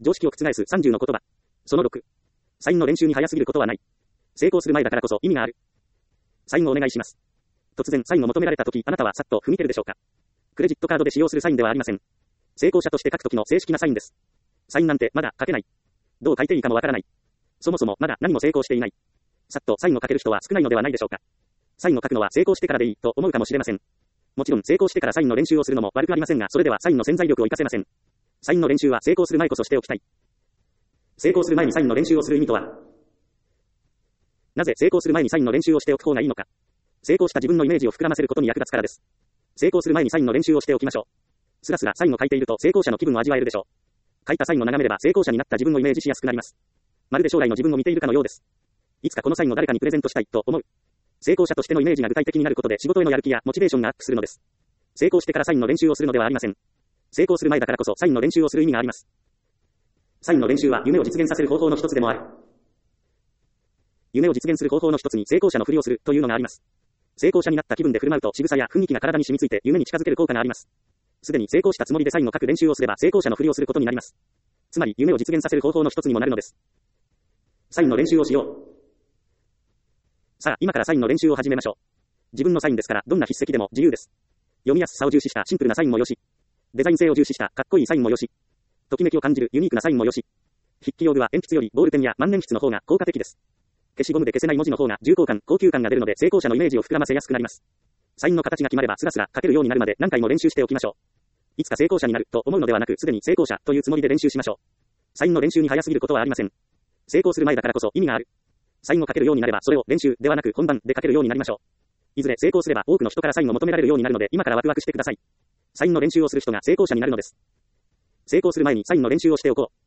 常識を覆す30の言葉。その6。サインの練習に早すぎることはない。成功する前だからこそ意味がある。サインをお願いします。突然サインを求められたとき、あなたはさっと踏み切るでしょうか。クレジットカードで使用するサインではありません。成功者として書くときの正式なサインです。サインなんてまだ書けない。どう書いていいかもわからない。そもそもまだ何も成功していない。さっとサインを書ける人は少ないのではないでしょうか。サインを書くのは成功してからでいいと思うかもしれません。もちろん成功してからサインの練習をするのも悪くありませんが、それではサインの潜在力を活かせません。サインの練習は成功する前こそしておきたい。成功する前にサインの練習をする意味とは。なぜ成功する前にサインの練習をしておく方がいいのか。成功した自分のイメージを膨らませることに役立つからです。成功する前にサインの練習をしておきましょう。すらすらサインを書いていると成功者の気分を味わえるでしょう。書いたサインを眺めれば成功者になった自分をイメージしやすくなります。まるで将来の自分を見ているかのようです。いつかこのサインを誰かにプレゼントしたいと思う。成功者としてのイメージが具体的になることで仕事へのやる気やモチベーションがアップするのです。成功してからサインの練習をするのではありません。成功する前だからこそサインの練習をする意味があります。サインの練習は夢を実現させる方法の一つでもある。夢を実現する方法の一つに成功者のふりをするというのがあります。成功者になった気分で振る舞うと仕草や雰囲気が体に染みついて夢に近づける効果があります。すでに成功したつもりでサインを書く練習をすれば成功者のふりをすることになります。つまり夢を実現させる方法の一つにもなるのです。サインの練習をしよう。さあ、今からサインの練習を始めましょう。自分のサインですからどんな筆跡でも自由です。読みやすさを重視したシンプルなサインもよし、デザイン性を重視したかっこいいサインもよし、ときめきを感じるユニークなサインもよし、筆記用具は鉛筆よりボールペンや万年筆の方が効果的です。消しゴムで消せない文字の方が重厚感、高級感が出るので成功者のイメージを膨らませやすくなります。サインの形が決まればスラスラ書けるようになるまで何回も練習しておきましょう。いつか成功者になると思うのではなく、すでに成功者というつもりで練習しましょう。サインの練習に早すぎることはありません。成功する前だからこそ意味がある。サインを書けるようになればそれを練習ではなく本番で書けるようになりましょう。いずれ成功すれば多くの人からサインを求められるようになるので今からワクワクしてください。サインの練習をする人が成功者になるのです。成功する前にサインの練習をしておこう。